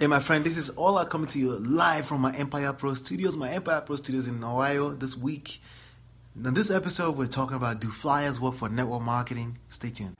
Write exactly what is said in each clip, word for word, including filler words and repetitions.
Hey, my friend, this is Ola coming to you live from my Empire Pro Studios, my Empire Pro Studios in Ohio this week. Now, this episode, we're talking about do flyers work for network marketing? Stay tuned.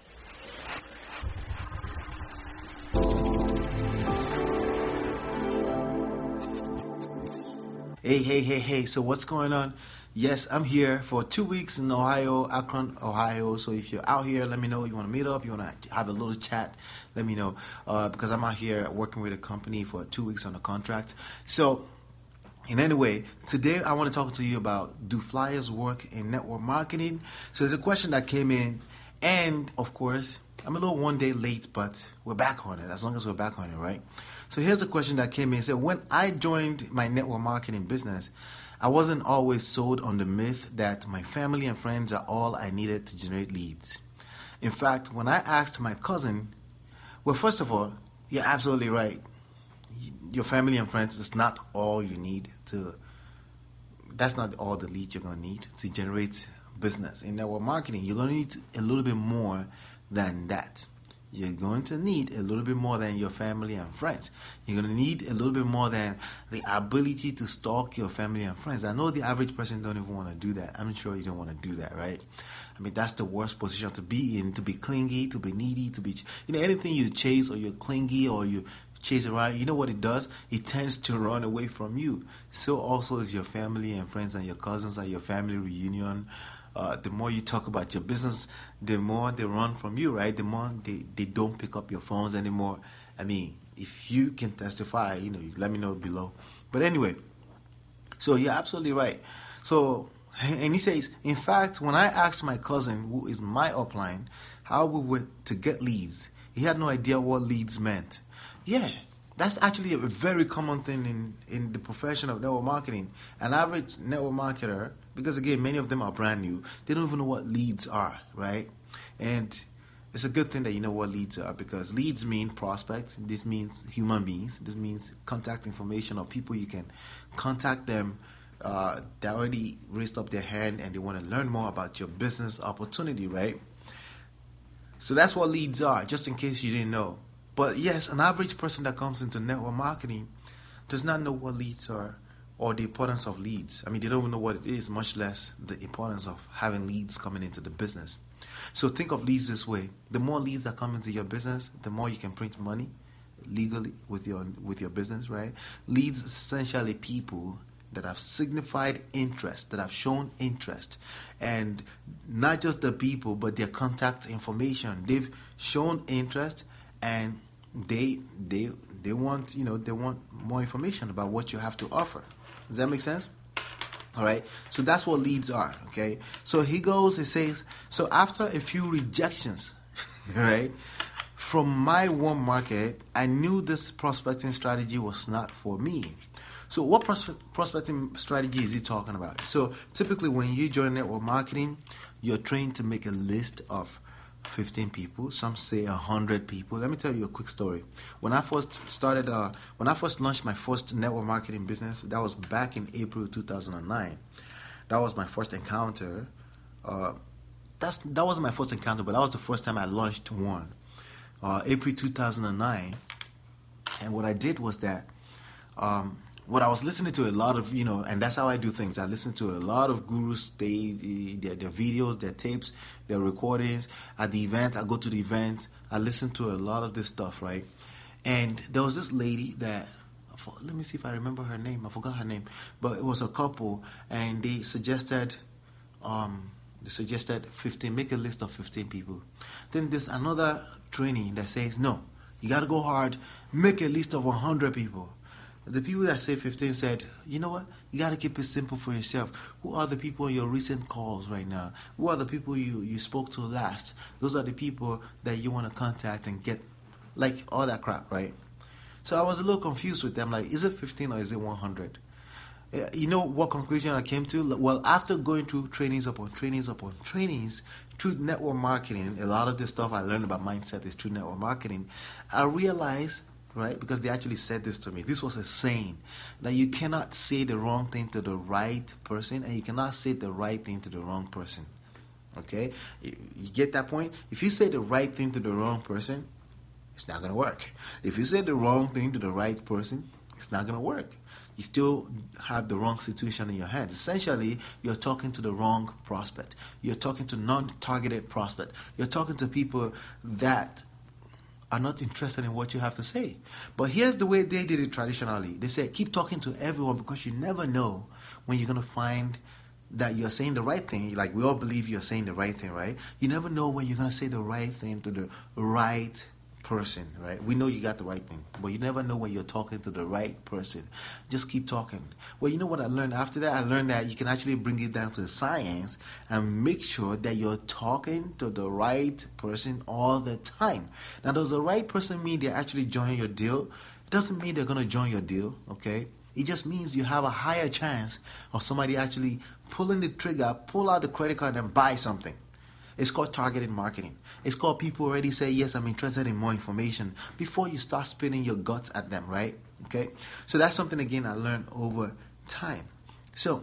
Hey, hey, hey, hey, so what's going on? Yes, I'm here for two weeks in Ohio, Akron, Ohio. So if you're out here, let me know. You want to meet up, you want to have a little chat, let me know. Uh, because I'm out here working with a company for two weeks on a contract. So, in any way, today I want to talk to you about do flyers work in network marketing? So there's a question that came in, and of course, I'm a little one day late, but we're back on it, as long as we're back on it, right? So here's a question that came in. It said, when I joined my network marketing business, I wasn't always sold on the myth that my family and friends are all I needed to generate leads. In fact, when I asked my cousin, well, first of all, you're absolutely right. Your family and friends is not all you need to, that's not all the leads you're going to need to generate business. In network marketing, you're going to need a little bit more than that. You're going to need a little bit more than your family and friends. You're going to need a little bit more than the ability to stalk your family and friends. I know the average person don't even want to do that. I'm sure you don't want to do that, right? I mean, that's the worst position to be in, to be clingy, to be needy, to be, you know, anything you chase or you're clingy or you chase around, you know what it does? It tends to run away from you. So also is your family and friends and your cousins and your family reunion. Uh, the more you talk about your business, the more they run from you, right? The more they, they don't pick up your phones anymore. I mean, if you can testify, you know, let me know below. But anyway, so you're absolutely right. So, and he says, in fact, when I asked my cousin, who is my upline, how we were to get leads, he had no idea what leads meant. Yeah, that's actually a very common thing in, in the profession of network marketing. An average network marketer, because again, many of them are brand new, they don't even know what leads are, right? And it's a good thing that you know what leads are, because leads mean prospects. This means human beings. This means contact information of people you can contact them uh, that already raised up their hand and they want to learn more about your business opportunity, right? So that's what leads are, just in case you didn't know. But yes, an average person that comes into network marketing does not know what leads are or the importance of leads. I mean, they don't even know what it is, much less the importance of having leads coming into the business. So think of leads this way. The more leads that come into your business, the more you can print money legally with your with your business, right? Leads essentially people that have signified interest, that have shown interest. And not just the people, but their contact information. They've shown interest and they they they want, you know, they want more information about what you have to offer. Does that make sense? All right. So that's what leads are. Okay. So he goes, he says, so after a few rejections, right, from my warm market, I knew this prospecting strategy was not for me. So what prospe- prospecting strategy is he talking about? So typically when you join network marketing, you're trained to make a list of fifteen people, some say one hundred people. Let me tell you a quick story. When I first started, uh, when I first launched my first network marketing business, that was back in April two thousand nine. That was my first encounter. Uh, that's that wasn't my first encounter, but that was the first time I launched one. Uh, April two thousand nine. And what I did was that, um, what I was listening to a lot of, you know, and that's how I do things. I listen to a lot of gurus, they, they, their, their videos, their tapes, their recordings. At the event, I go to the events. I listen to a lot of this stuff, right? And there was this lady that, let me see if I remember her name. I forgot her name. But it was a couple, and they suggested, um, they suggested fifteen, make a list of fifteen people. Then there's another training that says, no, you got to go hard, make a list of one hundred people. The people that say fifteen said, you know what? You got to keep it simple for yourself. Who are the people in your recent calls right now? Who are the people you, you spoke to last? Those are the people that you want to contact and get, like, all that crap, right? So I was a little confused with them. Like, is it fifteen or is it one hundred? Uh, You know what conclusion I came to? Well, after going through trainings upon trainings upon trainings, through network marketing, a lot of the stuff I learned about mindset is through network marketing, I realized, right? Because they actually said this to me. This was a saying that you cannot say the wrong thing to the right person, and you cannot say the right thing to the wrong person. Okay? You, you get that point? If you say the right thing to the wrong person, it's not going to work. If you say the wrong thing to the right person, it's not going to work. You still have the wrong situation in your hands. Essentially, you're talking to the wrong prospect. You're talking to non-targeted prospect. You're talking to people that are not interested in what you have to say. But here's the way they did it traditionally. They said, keep talking to everyone because you never know when you're going to find that you're saying the right thing. Like, we all believe you're saying the right thing, right? You never know when you're going to say the right thing to the right person, right? We know you got the right thing, but you never know when you're talking to the right person. Just keep talking. Well, you know what I learned after that? I learned that you can actually bring it down to science and make sure that you're talking to the right person all the time. Now, does the right person mean they're actually joining your deal? It doesn't mean they're going to join your deal, okay? It just means you have a higher chance of somebody actually pulling the trigger, pull out the credit card and buy something. It's called targeted marketing. It's called people already say, yes, I'm interested in more information before you start spinning your guts at them, right? Okay? So that's something, again, I learned over time. So,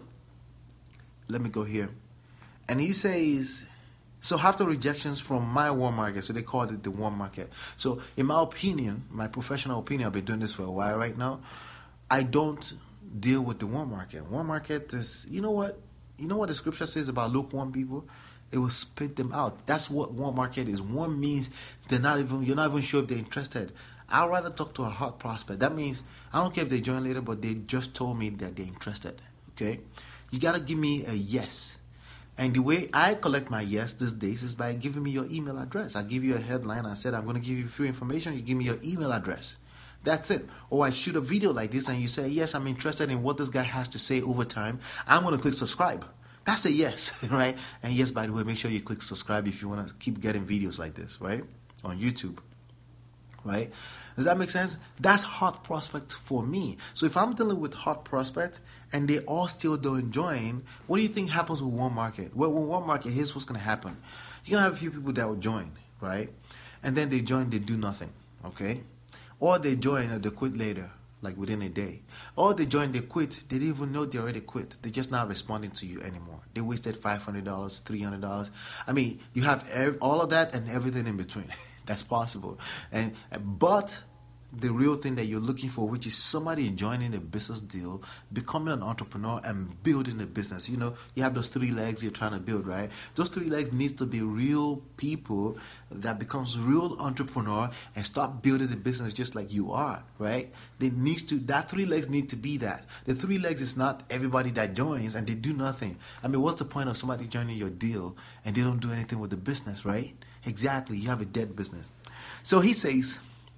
let me go here. And he says, so after rejections from my warm market, so they called it the warm market. So, in my opinion, my professional opinion, I've been doing this for a while right now, I don't deal with the warm market. Warm market is, you know what? You know what the scripture says about lukewarm people? It will spit them out. That's what warm market is. Warm means they're not even, you're not even sure if they're interested. I'd rather talk to a hot prospect. That means I don't care if they join later, but they just told me that they're interested. Okay? You got to give me a yes. And the way I collect my yes these days is by giving me your email address. I give you a headline. I said, I'm going to give you free information. You give me your email address. That's it. Or I shoot a video like this and you say, yes, I'm interested in what this guy has to say over time. I'm going to click subscribe. That's a yes, right? And yes, by the way, make sure you click subscribe if you want to keep getting videos like this, right? On YouTube, right? Does that make sense? That's hot prospect for me. So if I'm dealing with hot prospect and they all still don't join, what do you think happens with warm market? Well, with warm market, here's what's going to happen. You're going to have a few people that will join, right? And then they join, they do nothing, okay? Or they join and they quit later, like within a day. Or they join, they quit. They didn't even know they already quit. They're just not responding to you anymore. They wasted five hundred dollars, three hundred dollars. I mean, you have ev- all of that and everything in between. That's possible. And But the real thing that you're looking for, which is somebody joining a business deal, becoming an entrepreneur and building a business. You know, you have those three legs you're trying to build, right? Those three legs needs to be real people that becomes real entrepreneur and start building the business just like you are, right? They needs to that three legs need to be that. The three legs is not everybody that joins and they do nothing. I mean, what's the point of somebody joining your deal and they don't do anything with the business, right? Exactly, you have a dead business. So he says,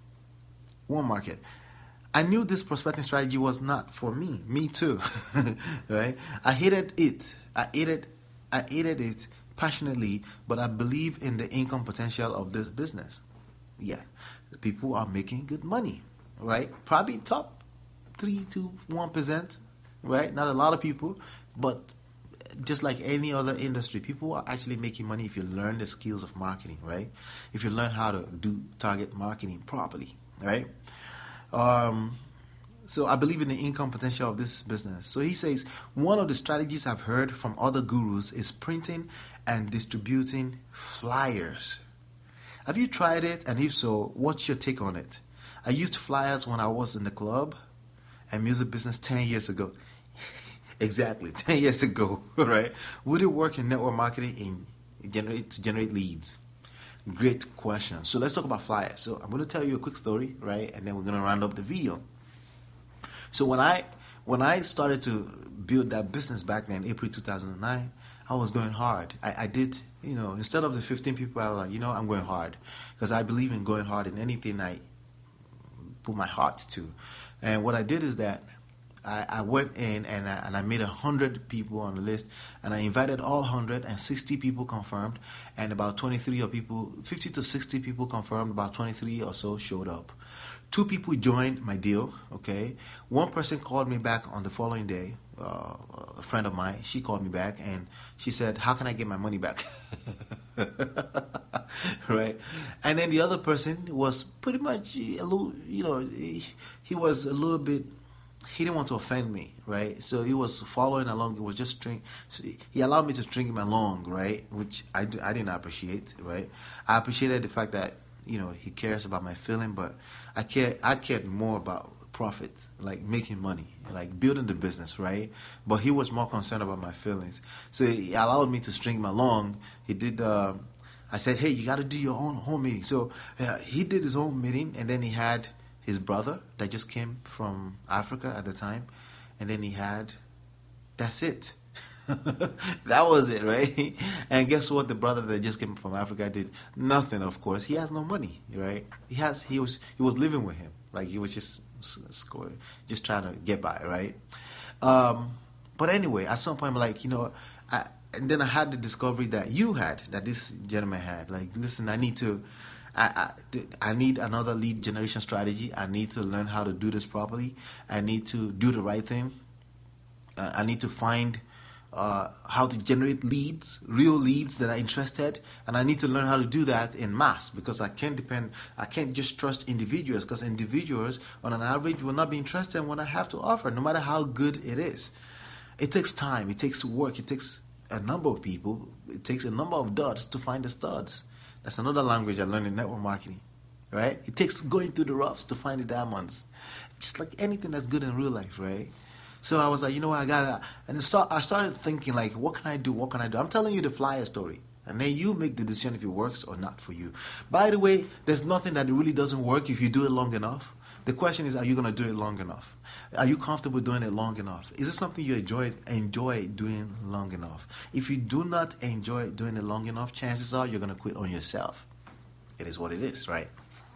warm market. I knew this prospecting strategy was not for me. Me too, right? I hated it. I hated, I hated it passionately, but I believe in the income potential of this business. Yeah, the people are making good money, right? Probably top three to one percent, right? Not a lot of people, but just like any other industry, people are actually making money if you learn the skills of marketing, right? If you learn how to do target marketing properly, right? Um, so I believe in the income potential of this business. So he says, one of the strategies I've heard from other gurus is printing and distributing flyers. Have you tried it? And if so, what's your take on it? I used flyers when I was in the club and music business ten years ago. Exactly, ten years ago, right? Would it work in network marketing in generate to generate leads? Great question. So let's talk about flyers. So I'm going to tell you a quick story, right? And then we're going to round up the video. So when I when I started to build that business back then, April two thousand nine, I was going hard. I, I did, you know, instead of the fifteen people, I was like, you know, I'm going hard. Because I believe in going hard in anything I put my heart to. And what I did is that I, I went in and I, and I made one hundred people on the list, and I invited all one hundred, and sixty people confirmed, and about twenty-three or people, fifty to sixty people confirmed, about twenty-three or so showed up. Two people joined my deal, okay? One person called me back on the following day, uh, a friend of mine. She called me back and she said, how can I get my money back? Right? And then the other person was pretty much a little, you know, he, he was a little bit, he didn't want to offend me, right? So he was following along. It was just string. He allowed me to string him along, right? Which I, I didn't appreciate, right? I appreciated the fact that you know, he cares about my feeling, but I care. I cared more about profits, like making money, like building the business, right? But he was more concerned about my feelings. So he allowed me to string him along. He did. Uh, I said, hey, you got to do your own home meeting. So uh, he did his own meeting, and then he had his brother that just came from Africa at the time, and then he had. That's it. That was it, right? And guess what? The brother that just came from Africa did nothing. Of course, he has no money, right? He has. He was. He was living with him. Like he was just scoring, just trying to get by, right? Um, but anyway, at some point, I'm like, you know, I, and then I had the discovery that you had, that this gentleman had. Like, listen, I need to. I, I, I need another lead generation strategy. I need to learn how to do this properly. I need to do the right thing. Uh, I need to find uh, how to generate leads, real leads that are interested, and I need to learn how to do that in mass because I can't depend. I can't just trust individuals because individuals, on an average, will not be interested in what I have to offer, no matter how good it is. It takes time. It takes work. It takes a number of people. It takes a number of dots to find the studs. That's another language I learned in network marketing, right? It takes going through the roughs to find the diamonds. It's like anything that's good in real life, right? So I was like, you know what, I gotta, and start, I started thinking like, what can I do, what can I do? I'm telling you the flyer story, and then you make the decision if it works or not for you. By the way, there's nothing that really doesn't work if you do it long enough. The question is, are you gonna do it long enough? Are you comfortable doing it long enough? Is it something you enjoy, enjoy doing long enough? If you do not enjoy doing it long enough, chances are you're gonna quit on yourself. It is what it is, right?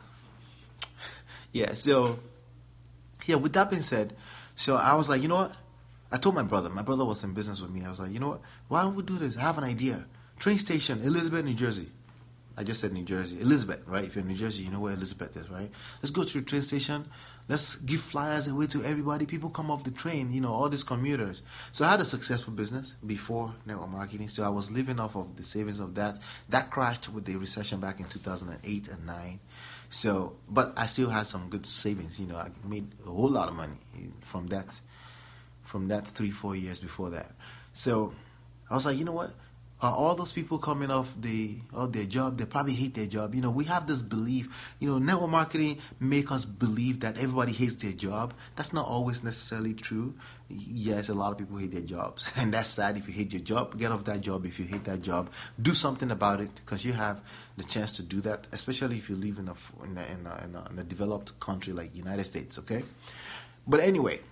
Yeah, so, yeah, with that being said, so I was like, you know what? I told my brother. My brother was in business with me. I was like, you know what? Why don't we do this? I have an idea. Train station, Elizabeth, New Jersey. I just said New Jersey. Elizabeth, right? If you're in New Jersey, you know where Elizabeth is, right? Let's go to the train station. Let's give flyers away to everybody. People come off the train, you know, all these commuters. So I had a successful business before network marketing. So I was living off of the savings of that. That crashed with the recession back in two thousand eight and nine. So, but I still had some good savings. You know, I made a whole lot of money from that, from that three, four years before that. So I was like, you know what? Uh, all those people coming off the off their job, they probably hate their job. You know, we have this belief. You know, network marketing make us believe that everybody hates their job. That's not always necessarily true. Yes, a lot of people hate their jobs, and that's sad. If you hate your job, get off that job. If you hate that job, do something about it because you have the chance to do that. Especially if you live in a in a, in a, in a, in a developed country like United States. Okay, but anyway,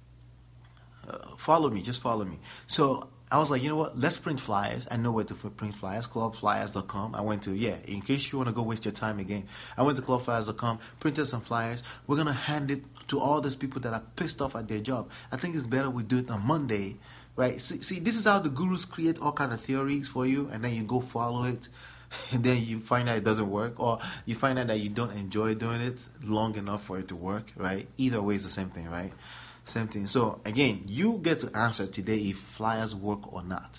uh, follow me. Just follow me. So I was like, you know what? Let's print flyers. I know where to print flyers. club flyers dot com. I went to, yeah, in case you want to go waste your time again, I went to club flyers dot com, printed some flyers. We're going to hand it to all those people that are pissed off at their job. I think it's better we do it on Monday, right? See, see this is how the gurus create all kind of theories for you, and then you go follow it, and then you find out it doesn't work, or you find out that you don't enjoy doing it long enough for it to work, right? Either way, it's the same thing, right? Same thing. So again, you get to answer today if flyers work or not.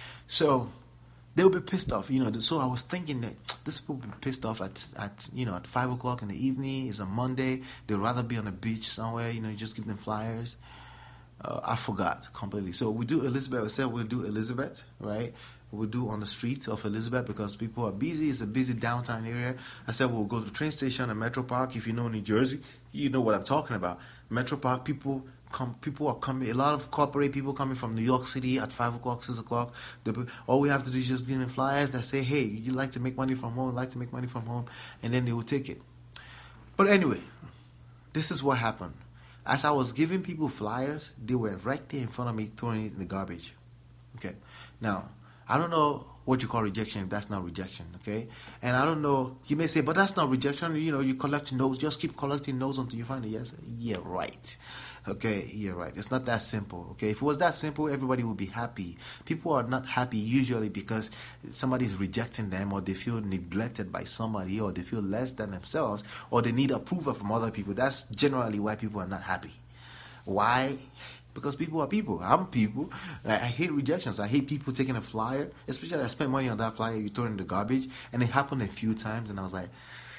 So they'll be pissed off, you know. So I was thinking that this people will be pissed off at, at you know at five o'clock in the evening. It's a Monday. They'd rather be on the beach somewhere. You know, you just give them flyers. Uh, I forgot completely. So we do Elizabeth. I said we'll do Elizabeth, right? We'll do on the streets of Elizabeth because people are busy. It's a busy downtown area. I said we'll go to the train station and Metro Park. If you know New Jersey, you know what I'm talking about. Metro Park, people come. People are coming. A lot of corporate people coming from New York City at five o'clock, six o'clock. All we have to do is just give them flyers that say, "Hey, you like to make money from home? Like to make money from home?" And then they will take it. But anyway, this is what happened. As I was giving people flyers, they were right there in front of me throwing it in the garbage. Okay, now. I don't know what you call rejection if that's not rejection, okay? And I don't know, you may say, but that's not rejection, you know, you collect no's, just keep collecting no's until you find a yes. Yeah, right. Okay, yeah, right. It's not that simple, okay? If it was that simple, everybody would be happy. People are not happy usually because somebody's rejecting them or they feel neglected by somebody or they feel less than themselves or they need approval from other people. That's generally why people are not happy. Why? Because people are people. I'm people. I, I hate rejections. I hate people taking a flyer. Especially I spent money on that flyer. You throw it in the garbage. And it happened a few times. And I was like,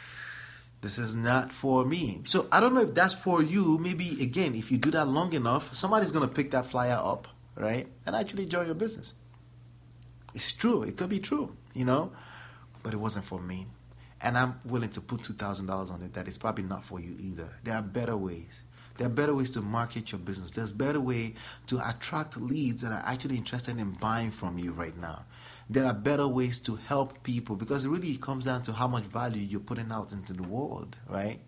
this is not for me. So I don't know if that's for you. Maybe, again, if you do that long enough, somebody's going to pick that flyer up, right? And actually join your business. It's true. It could be true, you know. But it wasn't for me. and I'm willing to put two thousand dollars on it, that is probably not for you either. There are better ways. There are better ways to market your business. There's better way to attract leads that are actually interested in buying from you right now. There are better ways to help people, because it really comes down to how much value you're putting out into the world, right?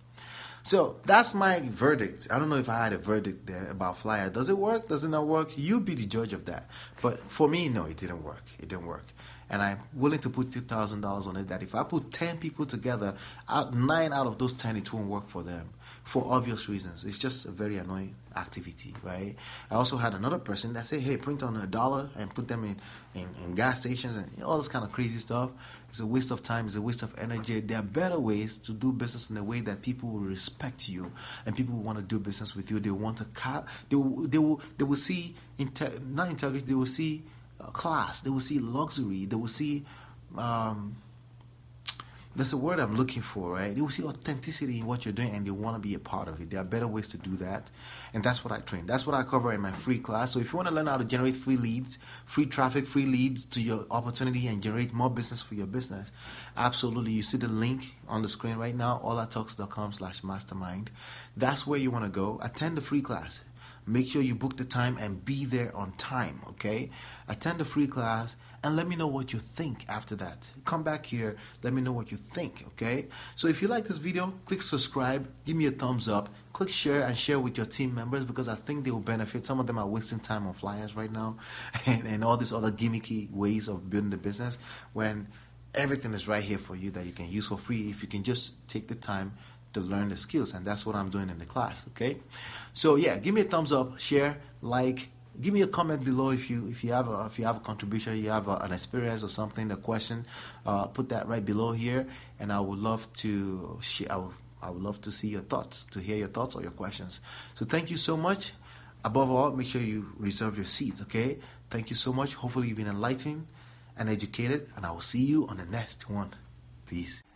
So that's my verdict. I don't know if I had a verdict there about Flyer. Does it work? Does it not work? You be the judge of that. But for me, no, it didn't work. It didn't work. And I'm willing to put two thousand dollars on it, that if I put ten people together, out, nine out of those ten, it won't work for them for obvious reasons. It's just a very annoying activity, right? I also had another person that said, hey, print on a dollar and put them in, in, in gas stations and all this kind of crazy stuff. It's a waste of time. It's a waste of energy. There are better ways to do business in a way that people will respect you and people will want to do business with you. They want to, ca- they will, they will, they will see, inte- not integrity, they will see class, they will see luxury, they will see, um, that's the word I'm looking for, right? They will see authenticity in what you're doing and they want to be a part of it. There are better ways to do that, and that's what I train. That's what I cover in my free class. So if you want to learn how to generate free leads, free traffic, free leads to your opportunity and generate more business for your business, absolutely. You see the link on the screen right now, olatalks.com slash mastermind. That's where you want to go. Attend the free class. Make sure you book the time and be there on time, okay? Attend the free class and let me know what you think after that. Come back here, let me know what you think, okay? So if you like this video, click subscribe, give me a thumbs up, click share and share with your team members, because I think they will benefit. Some of them are wasting time on flyers right now and, and all these other gimmicky ways of building the business, when everything is right here for you that you can use for free if you can just take the time to learn the skills. And that's what I'm doing in the class, okay? So yeah, give me a thumbs up, share, like, give me a comment below if you if you have a if you have a contribution, you have a, an experience or something, a question, uh, put that right below here, and I would love to share. I would, I would love to see your thoughts, to hear your thoughts or your questions. So thank you so much. Above all, make sure you reserve your seat, okay? Thank you so much. Hopefully you've been enlightened and educated, and I will see you on the next one. Peace.